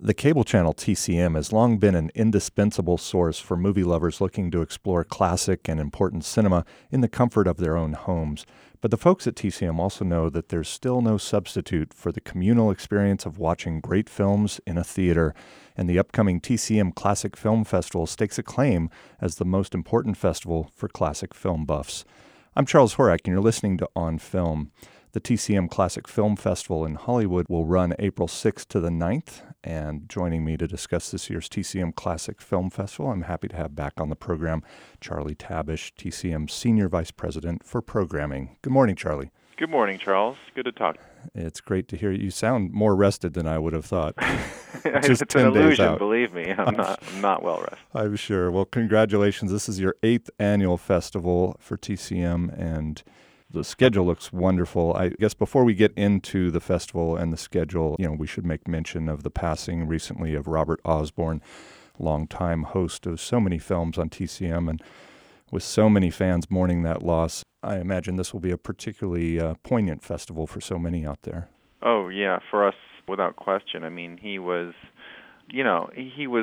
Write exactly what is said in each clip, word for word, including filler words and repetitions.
The cable channel T C M has long been an indispensable source for movie lovers looking to explore classic and important cinema in the comfort of their own homes. But the folks at T C M also know that there's still no substitute for the communal experience of watching great films in a theater. And the upcoming T C M Classic Film Festival stakes a claim as the most important festival for classic film buffs. I'm Charles Horak, and you're listening to On Film. The T C M Classic Film Festival in Hollywood will run April sixth to the ninth, and joining me to discuss this year's T C M Classic Film Festival, I'm happy to have back on the program Charlie Tabish, T C M Senior Vice President for Programming. Good morning, Charlie. Good morning, Charles. Good to talk. It's great to hear you. You sound more rested than I would have thought. Just it's ten an illusion, days out. Believe me. I'm not, I'm not well rested. I'm sure. Well, congratulations. This is your eighth annual festival for T C M, and the schedule looks wonderful. I guess before we get into the festival and the schedule, you know, we should make mention of the passing recently of Robert Osborne, longtime host of so many films on T C M, and with so many fans mourning that loss, I imagine this will be a particularly uh, poignant festival for so many out there. Oh, yeah, for us, without question. I mean, he was, you know, he was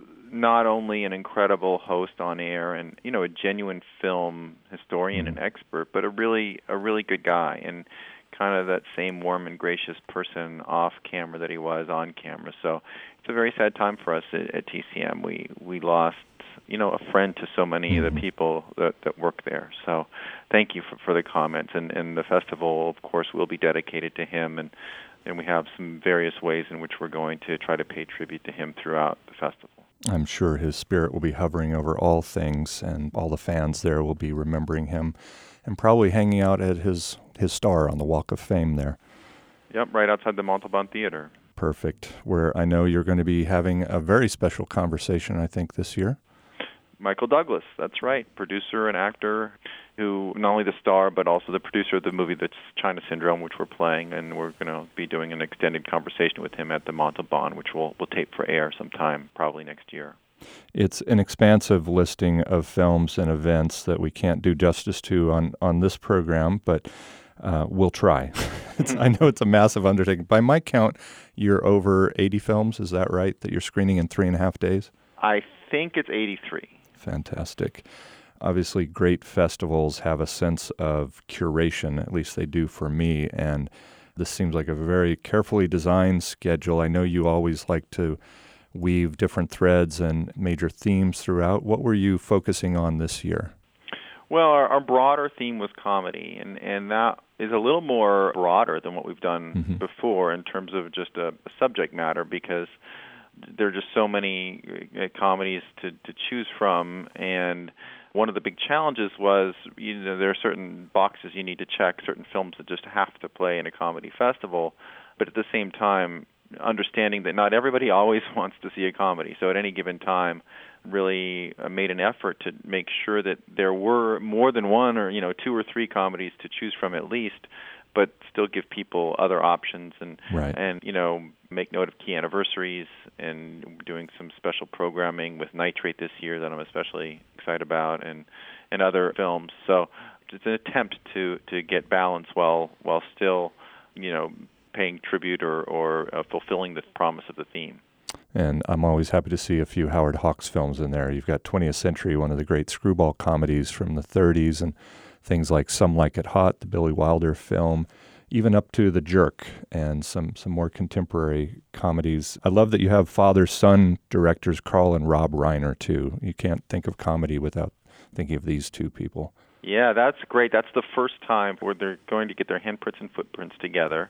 not only an incredible host on air and, you know, a genuine film historian mm-hmm. and expert, but a really a really good guy and kind of that same warm and gracious person off camera that he was on camera. So it's a very sad time for us at, at T C M. We we lost, you know, a friend to so many mm-hmm. of the people that, that work there. So thank you for, for the comments. And, and the festival, of course, will be dedicated to him, and, and we have some various ways in which we're going to try to pay tribute to him throughout the festival. I'm sure his spirit will be hovering over all things, and all the fans there will be remembering him and probably hanging out at his, his star on the Walk of Fame there. Yep, right outside the Montalban Theater. Perfect, where I know you're going to be having a very special conversation, I think, this year. Michael Douglas, that's right, producer and actor who not only the star but also the producer of the movie that's China Syndrome, which we're playing, and we're going to be doing an extended conversation with him at the Montalban, which we'll, we'll tape for air sometime, probably next year. It's an expansive listing of films and events that we can't do justice to on, on this program, but uh, we'll try. it's, I know it's a massive undertaking. By my count, you're over eighty films, is that right, that you're screening in three and a half days? I think it's eighty-three. Fantastic. Obviously, great festivals have a sense of curation, at least they do for me, and this seems like a very carefully designed schedule. I know you always like to weave different threads and major themes throughout. What were you focusing on this year? Well, our, our broader theme was comedy, and, and that is a little more broader than what we've done mm-hmm. before in terms of just a, a subject matter, because there are just so many uh, comedies to, to choose from, and one of the big challenges was, you know, there are certain boxes you need to check, certain films that just have to play in a comedy festival, but at the same time, understanding that not everybody always wants to see a comedy. So at any given time, really uh, made an effort to make sure that there were more than one or, you know, two or three comedies to choose from at least, but still give people other options and, right. and you know, make note of key anniversaries, and doing some special programming with Nitrate this year that I'm especially excited about, and, and other films. So it's an attempt to, to get balance while while still, you know, paying tribute or, or uh, fulfilling the promise of the theme. And I'm always happy to see a few Howard Hawks films in there. You've got twentieth Century, one of the great screwball comedies from the thirties, and things like Some Like It Hot, the Billy Wilder film, even up to The Jerk and some, some more contemporary comedies. I love that you have father-son directors Carl and Rob Reiner, too. You can't think of comedy without thinking of these two people. Yeah, that's great. That's the first time where they're going to get their handprints and footprints together.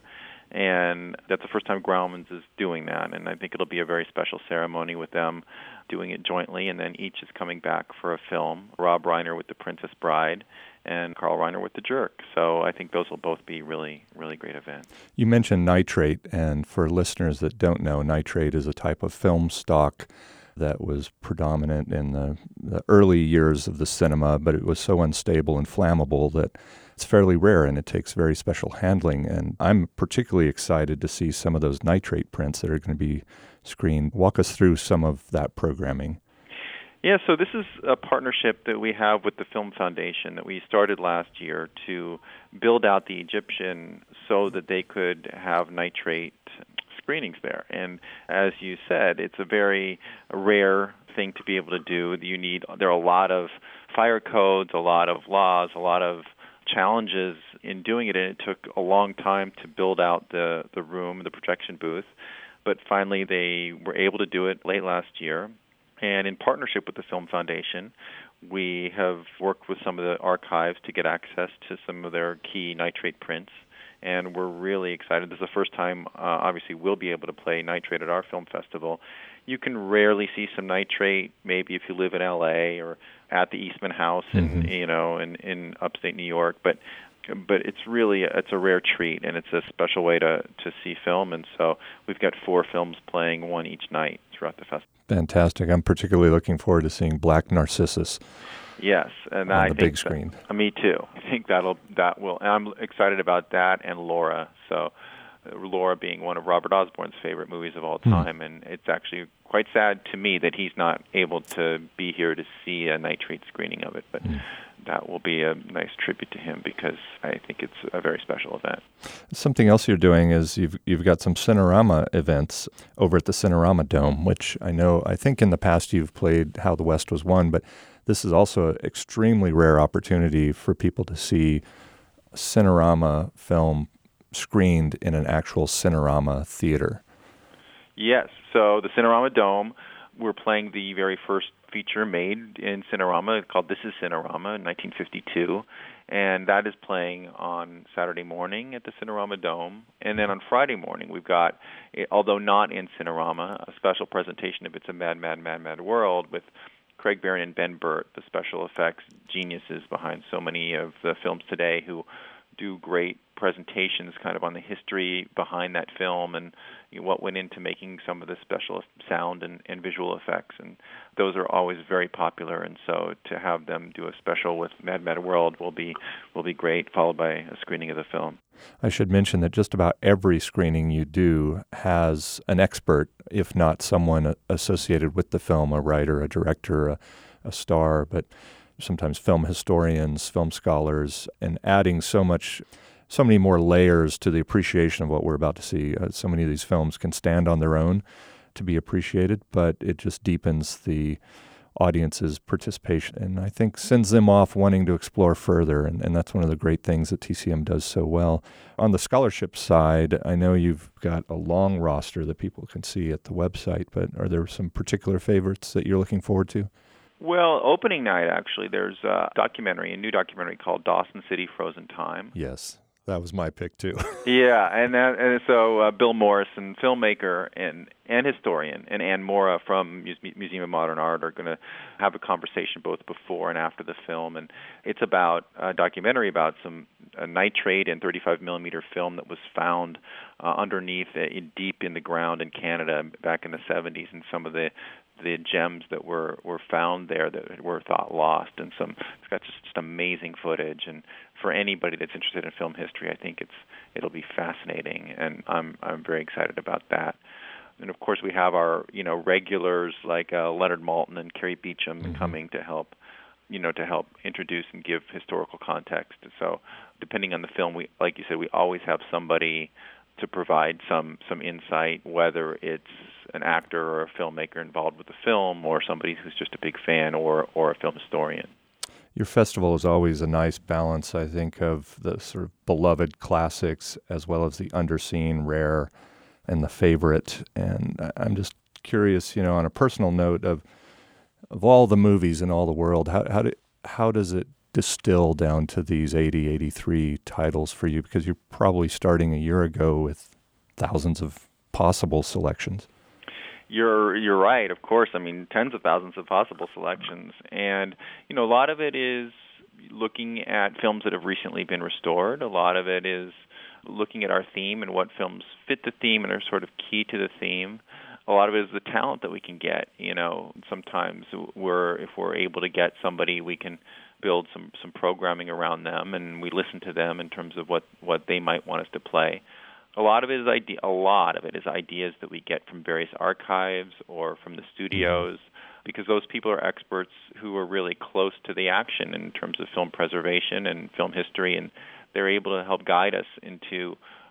And that's the first time Grauman's is doing that, and I think it'll be a very special ceremony with them doing it jointly, and then each is coming back for a film, Rob Reiner with The Princess Bride and Carl Reiner with The Jerk. So I think those will both be really, really great events. You mentioned Nitrate, and for listeners that don't know, Nitrate is a type of film stock that was predominant in the, the early years of the cinema, but it was so unstable and flammable that it's fairly rare, and it takes very special handling. And I'm particularly excited to see some of those Nitrate prints that are going to be screened. Walk us through some of that programming. Yeah, so this is a partnership that we have with the Film Foundation that we started last year to build out the Egyptian so that they could have Nitrate screenings there. And as you said, it's a very rare thing to be able to do. You need there are a lot of fire codes, a lot of laws, a lot of challenges in doing it, and it took a long time to build out the, the room, the projection booth. But finally, they were able to do it late last year. And in partnership with the Film Foundation, we have worked with some of the archives to get access to some of their key nitrate prints. And we're really excited. This is the first time, uh, obviously, we'll be able to play nitrate at our film festival. You can rarely see some nitrate, maybe if you live in L A or at the Eastman House in mm-hmm. you know in, in upstate New York. But but it's really it's a rare treat, and it's a special way to to see film. And so we've got four films playing, one each night throughout the festival. Fantastic! I'm particularly looking forward to seeing Black Narcissus. Yes, and on I the think big screen. That, me too. I think that'll that will. And I'm excited about that and Laura. So, uh, Laura being one of Robert Osborne's favorite movies of all time, mm. and it's actually quite sad to me that he's not able to be here to see a nitrate screening of it. But mm. that will be a nice tribute to him because I think it's a very special event. Something else you're doing is you've you've got some Cinerama events over at the Cinerama Dome, which I know I think in the past you've played How the West Was Won, but this is also an extremely rare opportunity for people to see a Cinerama film screened in an actual Cinerama theater. Yes. So the Cinerama Dome, we're playing the very first feature made in Cinerama called This is Cinerama in nineteen fifty-two. And that is playing on Saturday morning at the Cinerama Dome. And then on Friday morning, we've got, although not in Cinerama, a special presentation of It's a Mad, Mad, Mad, Mad World with Craig Barron and Ben Burt, the special effects geniuses behind so many of the films today, who do great presentations kind of on the history behind that film and you know, what went into making some of the special sound and, and visual effects. And those are always very popular. And so to have them do a special with Mad Mad World will be will be great, followed by a screening of the film. I should mention that just about every screening you do has an expert, if not someone associated with the film, a writer, a director, a, a star, but sometimes film historians, film scholars, and adding so much, so many more layers to the appreciation of what we're about to see. Uh, so many of these films can stand on their own to be appreciated, but it just deepens the audience's participation and I think sends them off wanting to explore further. And, and that's one of the great things that T C M does so well. On the scholarship side, I know you've got a long roster that people can see at the website, but are there some particular favorites that you're looking forward to? Well, opening night, actually, there's a documentary, a new documentary called Dawson City Frozen Time. Yes, that was my pick, too. yeah, and, that, and so uh, Bill Morrison, filmmaker and, and historian, and Ann Mora from Muse- Museum of Modern Art are going to have a conversation both before and after the film. And it's about a documentary about some a nitrate and thirty-five millimeter film that was found uh, underneath, uh, in, deep in the ground in Canada back in the seventies, and some of the the gems that were, were found there that were thought lost, and some it's got just, just amazing footage. And for anybody that's interested in film history, I think it's it'll be fascinating, and I'm I'm very excited about that. And of course, we have our you know regulars like uh, Leonard Maltin and Carrie Beecham mm-hmm. coming to help you know to help introduce and give historical context. So depending on the film, we like you said, we always have somebody to provide some some insight, whether it's an actor or a filmmaker involved with the film, or somebody who's just a big fan, or or a film historian. Your festival is always a nice balance, I think, of the sort of beloved classics as well as the underseen, rare, and the favorite. And I'm just curious, you know, on a personal note, of of all the movies in all the world, how how do, how does it distill down to these eighty, eighty-three titles for you? Because you're probably starting a year ago with thousands of possible selections. You're you're right, of course. I mean, tens of thousands of possible selections. And, you know, a lot of it is looking at films that have recently been restored. A lot of it is looking at our theme and what films fit the theme and are sort of key to the theme. A lot of it is the talent that we can get. You know, sometimes we're if we're able to get somebody, we can build some, some programming around them, and we listen to them in terms of what, what they might want us to play. A lot of it is idea. A lot of it is ideas that we get from various archives or from the studios, because those people are experts who are really close to the action in terms of film preservation and film history, and they're able to help guide us into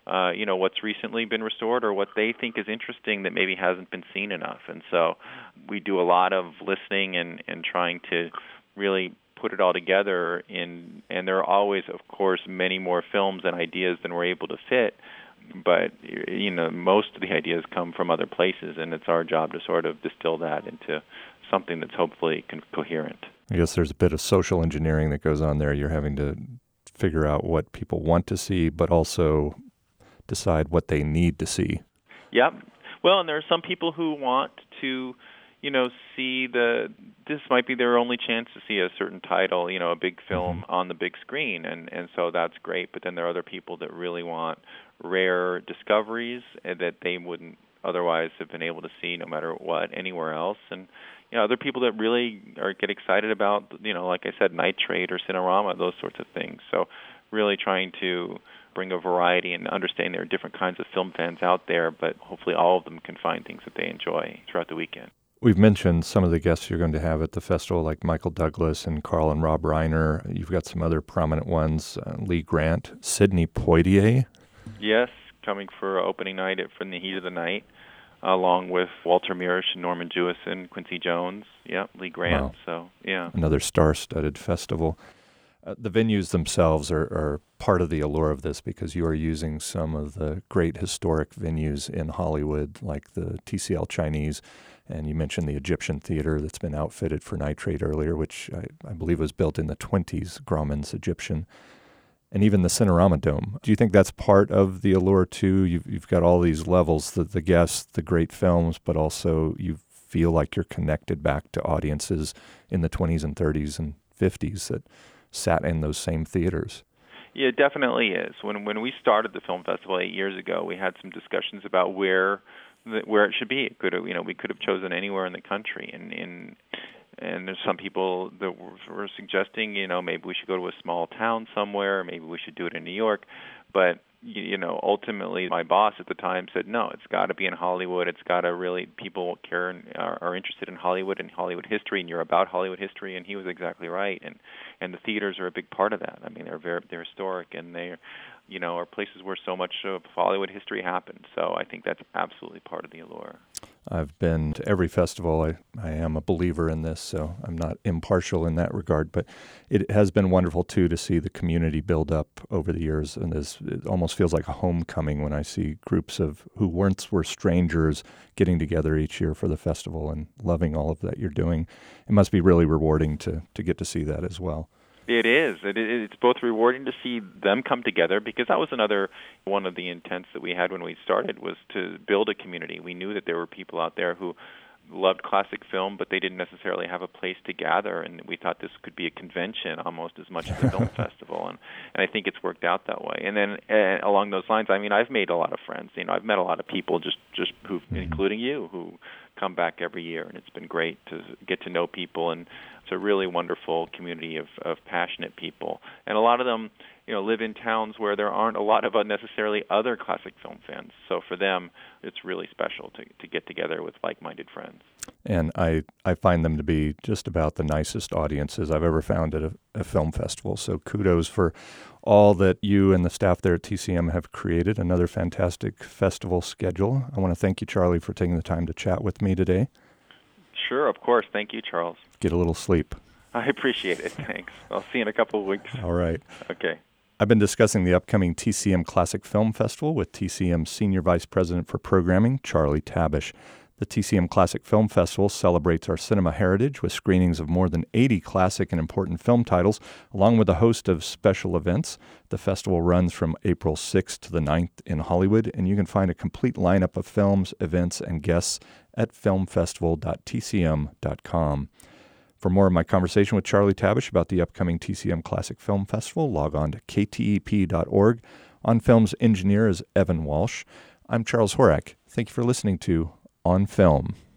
uh, you know, what's recently been restored or what they think is interesting that maybe hasn't been seen enough. And so we do a lot of listening and, and trying to really put it all together. In, and there are always, of course, many more films and ideas than we're able to fit. But, you know, most of the ideas come from other places, and it's our job to sort of distill that into something that's hopefully co- coherent. I guess there's a bit of social engineering that goes on there. You're having to figure out what people want to see, but also decide what they need to see. Yep. Well, and there are some people who want to, you know, see the, this might be their only chance to see a certain title, you know, a big film mm-hmm. on the big screen, and, and so that's great. But then there are other people that really want rare discoveries that they wouldn't otherwise have been able to see no matter what anywhere else. And, you know, other people that really are get excited about, you know, like I said, Nitrate or Cinerama, those sorts of things. So really trying to bring a variety and understand there are different kinds of film fans out there, but hopefully all of them can find things that they enjoy throughout the weekend. We've mentioned some of the guests you're going to have at the festival, like Michael Douglas and Carl and Rob Reiner. You've got some other prominent ones, uh, Lee Grant, Sidney Poitier. Yes, coming for opening night at From the Heat of the Night, along with Walter Mirisch, Norman Jewison, Quincy Jones, yeah, Lee Grant. Wow. So, yeah. Another star-studded festival. Uh, the venues themselves are, are part of the allure of this because you are using some of the great historic venues in Hollywood, like the T C L Chinese, and you mentioned the Egyptian Theater that's been outfitted for Nitrate earlier, which I, I believe was built in the twenties, Grauman's Egyptian, and even the Cinerama Dome. Do you think that's part of the allure too? You've, you've got all these levels, the, the guests, the great films, but also you feel like you're connected back to audiences in the twenties and thirties and fifties that sat in those same theaters. Yeah, it definitely is. When when we started the film festival eight years ago, we had some discussions about where the, where it should be. It could have, you know, we could have chosen anywhere in the country, and in and there's some people that were suggesting, you know, maybe we should go to a small town somewhere, maybe we should do it in New York, but you know, ultimately, my boss at the time said, no, it's got to be in Hollywood. It's got to really, people care and are, are interested in Hollywood and Hollywood history, and you're about Hollywood history, and he was exactly right. And and the theaters are a big part of that. I mean, they're very, they're historic, and they, you know, are places where so much of Hollywood history happened. So I think that's absolutely part of the allure. I've been to every festival. I, I am a believer in this, so I'm not impartial in that regard. But it has been wonderful, too, to see the community build up over the years. And this, it almost feels like a homecoming when I see groups of who once were strangers getting together each year for the festival and loving all of that you're doing. It must be really rewarding to, to get to see that as well. It is. It, it's both rewarding to see them come together, because that was another one of the intents that we had when we started, was to build a community. We knew that there were people out there who loved classic film, but they didn't necessarily have a place to gather, and we thought this could be a convention almost as much as a film festival, and, and I think it's worked out that way. And then uh, along those lines, I mean, I've made a lot of friends. You know, I've met a lot of people, just just who, mm-hmm. including you, who come back every year, and it's been great to get to know people, and it's a really wonderful community of, of passionate people. And a lot of them, you know, live in towns where there aren't a lot of unnecessarily other classic film fans. So for them, it's really special to, to get together with like-minded friends. And I, I find them to be just about the nicest audiences I've ever found at a, a film festival. So kudos for all that you and the staff there at T C M have created. Another fantastic festival schedule. I want to thank you, Charlie, for taking the time to chat with me today. Sure, of course. Thank you, Charles. Get a little sleep. I appreciate it. Thanks. I'll see you in a couple of weeks. All right. Okay. I've been discussing the upcoming T C M Classic Film Festival with T C M Senior Vice President for Programming, Charlie Tabish. The T C M Classic Film Festival celebrates our cinema heritage with screenings of more than eighty classic and important film titles, along with a host of special events. The festival runs from April sixth to the ninth in Hollywood, and you can find a complete lineup of films, events, and guests at film festival dot t c m dot com. For more of my conversation with Charlie Tabish about the upcoming T C M Classic Film Festival, log on to k t e p dot org. On Film's engineer is Evan Walsh. I'm Charles Horak. Thank you for listening to On Film.